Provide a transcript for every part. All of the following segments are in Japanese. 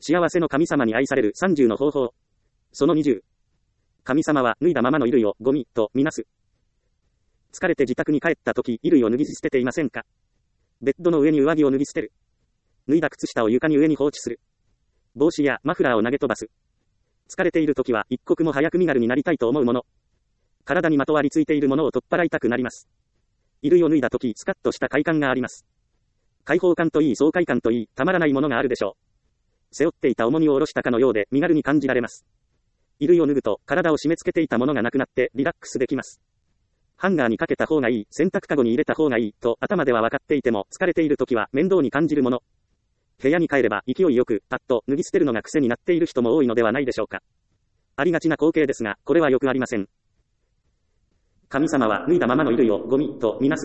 幸せの神様に愛される30の方法。その20。神様は脱いだままの衣類をゴミとみなす。疲れて自宅に帰った時、衣類を脱ぎ捨てていませんか？ベッドの上に上着を脱ぎ捨てる。脱いだ靴下を床に上に放置する。帽子やマフラーを投げ飛ばす。疲れている時は一刻も早く身軽になりたいと思うもの。体にまとわりついているものを取っ払いたくなります。衣類を脱いだ時、スカッとした快感があります。解放感といい爽快感といい、たまらないものがあるでしょう。背負っていた重荷を下ろしたかのようで身軽に感じられます。衣類を脱ぐと体を締め付けていたものがなくなってリラックスできます。ハンガーにかけた方がいい、洗濯かごに入れた方がいいと頭では分かっていても疲れている時は面倒に感じるもの。部屋に帰れば勢いよくパッと脱ぎ捨てるのが癖になっている人も多いのではないでしょうか。ありがちな光景ですが、これはよくありません。神様は脱いだままの衣類をゴミとみなす。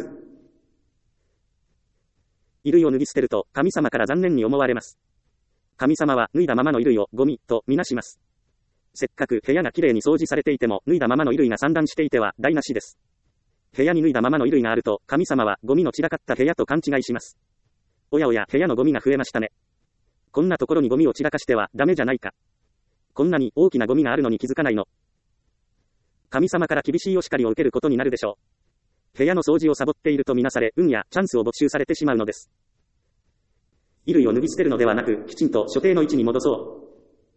衣類を脱ぎ捨てると神様から残念に思われます。神様は脱いだままの衣類をゴミとみなします。せっかく部屋がきれいに掃除されていても脱いだままの衣類が散乱していては台無しです。部屋に脱いだままの衣類があると神様はゴミの散らかった部屋と勘違いします。おやおや、部屋のゴミが増えましたね。こんなところにゴミを散らかしてはダメじゃないか。こんなに大きなゴミがあるのに気づかないの。神様から厳しいお叱りを受けることになるでしょう。部屋の掃除をサボっているとみなされ、運やチャンスを没収されてしまうのです。衣類を脱ぎ捨てるのではなく、きちんと所定の位置に戻そう。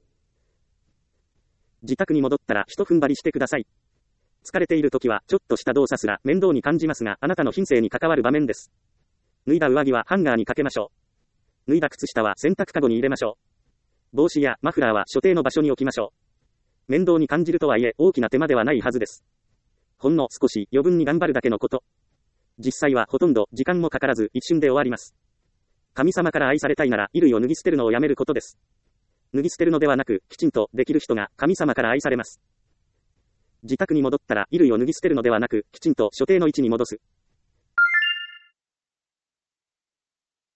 自宅に戻ったら一踏ん張りしてください。疲れている時はちょっとした動作すら面倒に感じますが、あなたの品性に関わる場面です。脱いだ上着はハンガーにかけましょう。脱いだ靴下は洗濯かごに入れましょう。帽子やマフラーは所定の場所に置きましょう。面倒に感じるとはいえ大きな手間ではないはずです。ほんの少し余分に頑張るだけのこと。実際はほとんど時間もかからず一瞬で終わります。神様から愛されたいなら衣類を脱ぎ捨てるのをやめることです。脱ぎ捨てるのではなく、きちんとできる人が神様から愛されます。自宅に戻ったら衣類を脱ぎ捨てるのではなく、きちんと所定の位置に戻す。